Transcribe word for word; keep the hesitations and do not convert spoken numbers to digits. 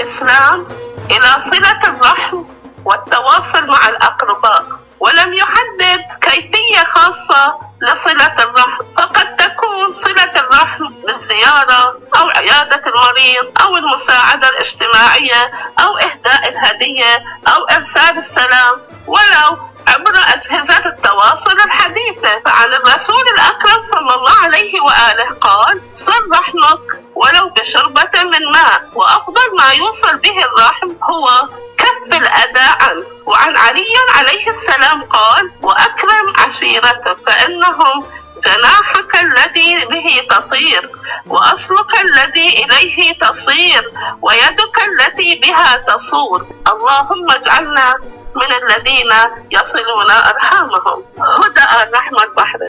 الإسلام إلى صلة الرحم والتواصل مع الأقرباء، ولم يحدد كيفية خاصة لصلة الرحم، فقد تكون صلة الرحم بالزيارة أو عيادة المريض أو المساعدة الاجتماعية أو إهداء الهدية أو إرسال السلام، ولو عبر أجهزة التواصل الحديثة. فعن الرسول الأكرم صلى الله عليه وآله قال: صل رحمك ولو بشربة من ماء، وأفضل ما يوصل به الرحم هو كف الأذى عنه. وعن علي عليه السلام قال: وأكرم عشيرتك فإنهم جناحك الذي به تطير، وأصلك الذي إليه تصير، ويدك التي بها تصور. اللهم اجعلنا من الذين يصلون أرحامهم. هدى الرحمة البحر.